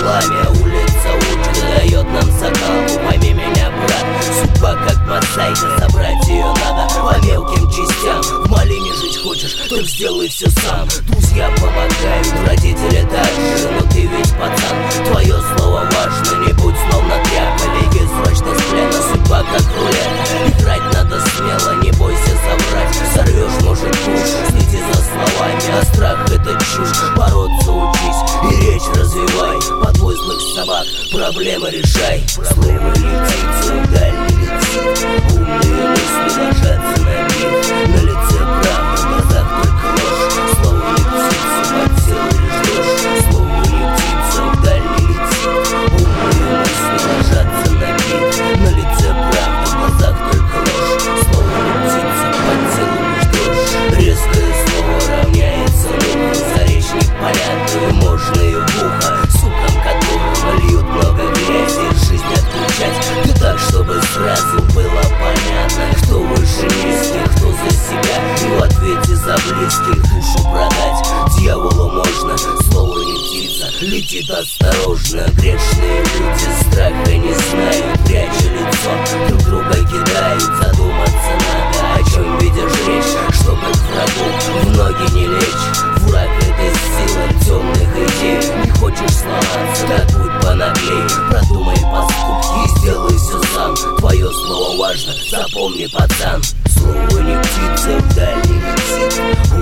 пламя. Улица учит, дает нам закалку. Пойми меня, брат, судьба как мозаика, собрать ее надо по мелким частям. В малине жить хочешь, так сделай все сам. Друзья помогают, родители также, но ты ведь пацан, твое слово важно. Не будь словно тряпка, беги срочно с плена. Судьба как рулет, играть надо смело, не бойся соврать. Сорвешь, может, куш, следи за словами. А страх это чушь, бороться учись и речь развивай. Подвой злых собак, проблемы решай. Слово птица вдаль не летит, умные мысли ложатся на мир. На лице правда, в глазах только ложь. Слово не птица, под силу лишь ложь. Слово не птица вдаль не летит, умные мысли ложатся на мир. На лице правда, в глазах только ложь. Слово не птица, под силу лишь ложь. Резкое слово равняется нулю. Заречник понятную можно и в ухо, сукам, которым льют много грязи. Жизнь отключать, да так, чтобы сразу было понятно, кто выше низких, кто за себя, и в ответе за близких душу продать. Дьяволу можно, слово не птица, летит осторожно. Грешные люди страха не знают, пряча лицо, друг друга кидают. Задуматься надо, о чем ведешь речь, чтобы к врагу в ноги не лечь. Враг это сила темных идей. Не хочешь сломаться, так будь понаглей. Продумай поступки и сделай все сам. Твое слово важно, запомни, пацан. Слово не птица вдаль не летит,